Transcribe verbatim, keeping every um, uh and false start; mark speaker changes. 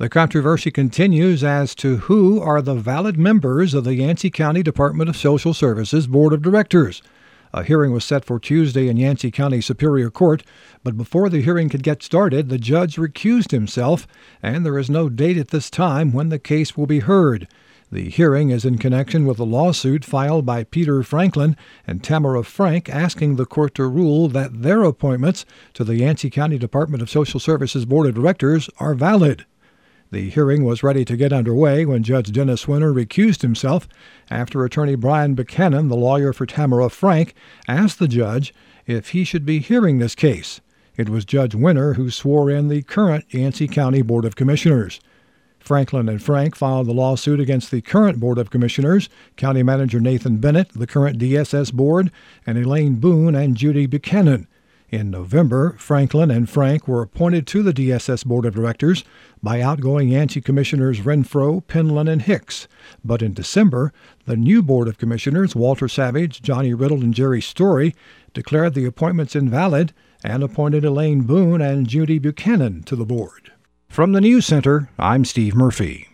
Speaker 1: The controversy continues as to who are the valid members of the Yancey County Department of Social Services Board of Directors. A hearing was set for Tuesday in Yancey County Superior Court, but before the hearing could get started, the judge recused himself, and there is no date at this time when the case will be heard. The hearing is in connection with a lawsuit filed by Peter Franklin and Tamara Frank asking the court to rule that their appointments to the Yancey County Department of Social Services Board of Directors are valid. The hearing was ready to get underway when Judge Dennis Winter recused himself after attorney Brian Buchanan, the lawyer for Tamara Frank, asked the judge if he should be hearing this case. It was Judge Winter who swore in the current Yancey County Board of Commissioners. Franklin and Frank filed the lawsuit against the current Board of Commissioners, County Manager Nathan Bennett, the current D S S Board, and Elaine Boone and Judy Buchanan. In November, Franklin and Frank were appointed to the D S S Board of Directors by outgoing Yancey Commissioners Renfro, Penland, and Hicks. But in December, the new Board of Commissioners, Walter Savage, Johnny Riddle, and Jerry Story, declared the appointments invalid and appointed Elaine Boone and Judy Buchanan to the board. From the News Center, I'm Steve Murphy.